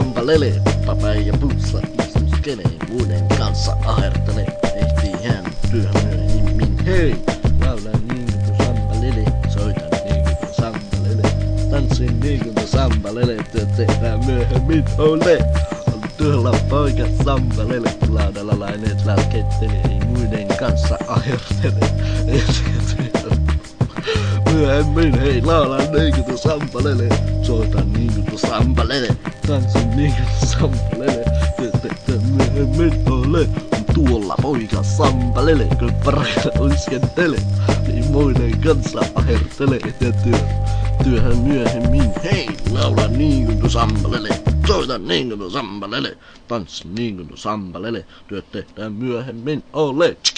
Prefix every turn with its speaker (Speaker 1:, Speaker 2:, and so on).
Speaker 1: sambalele, papai ja pussa istuskelee, muiden kanssa ahertelee, ehtii hän työhön myöhemmin. Hei, laulan niin kuin sambalele, soitan niin kuin sambalele, tanssin niin kuin sambalele, työt tehdään myöhemmin. Ole, on työllä poika sambalele, laudalla laineet välkettelee, ei muiden kanssa ahertelee, myöhemmin, hei, laulan niin kuin sambalele, soitan niin kuin sambalele, tanssin niin kuin sambalele, työt myöhemmin. Ole, tuolla poika sambalele, kun parhailla uiskentele, niin muiden kanssa ahertele ja työhön myöhemmin. Hei, laula niin kuin sambalele, soita niin kuin sambalele, tanssi niin kuin sambalele, työt tehdään myöhemmin. Ole.